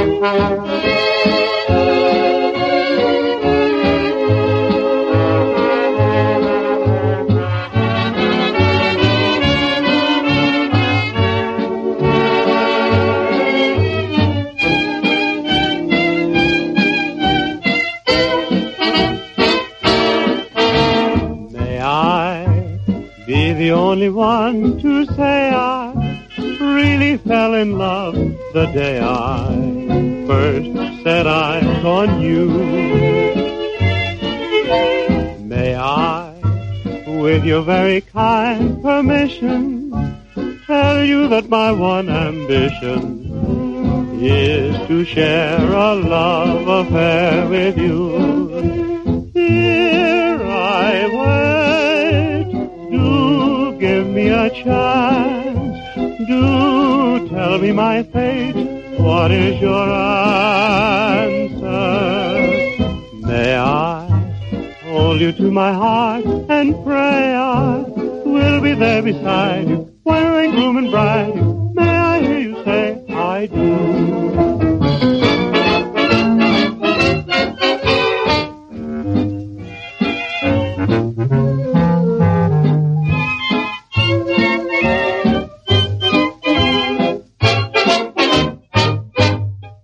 Be the only one to say I really fell in love the day I first set eyes on you. May I, with your very kind permission, tell you that my one ambition is to share a love affair with you. Here I wait. Do give me a chance. Do tell me my fate. What is your answer? May I hold you to my heart and pray I will be there beside you, wearing groom and bride. May I hear you say I do.